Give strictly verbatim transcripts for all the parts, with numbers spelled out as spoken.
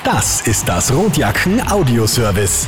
Das ist das Rotjacken Audioservice.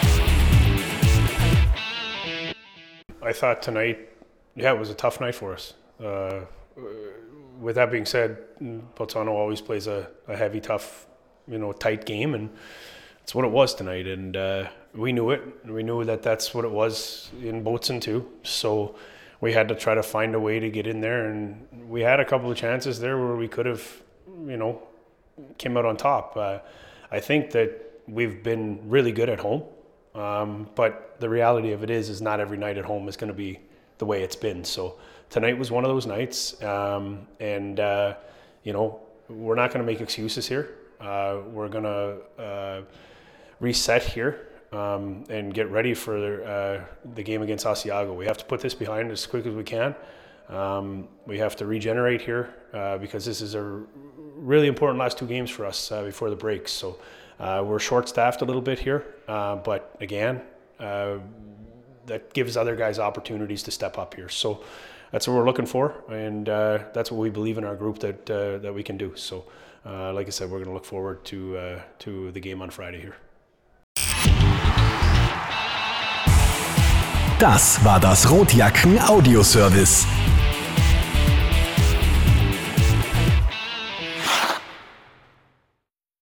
I thought tonight, yeah, it was a tough night for us. Uh, with that being said, Bolzano always plays a, a heavy, tough, you know, tight game, and it's what it was tonight. And uh, we knew it. We knew that that's what it was in Bozen too. So we had to try to find a way to get in there, and we had a couple of chances there where we could have, you know, came out on top. Uh, I think that we've been really good at home, um, but the reality of it is, is not every night at home is going to be the way it's been. So tonight was one of those nights, um, and uh, you know, we're not going to make excuses here. Uh, we're going to uh, reset here um, and get ready for uh, the game against Asiago. We have to put this behind as quick as we can. Um, we have to regenerate here uh, because this is a really important last two games for us uh, before the breaks. So uh, we're short-staffed a little bit here, uh, but again, uh, that gives other guys opportunities to step up here. So that's what we're looking for, and uh, that's what we believe in our group that uh, that we can do. So, uh, like I said, we're going to look forward to uh, to the game on Friday here. Das war das Rotjacken Audioservice.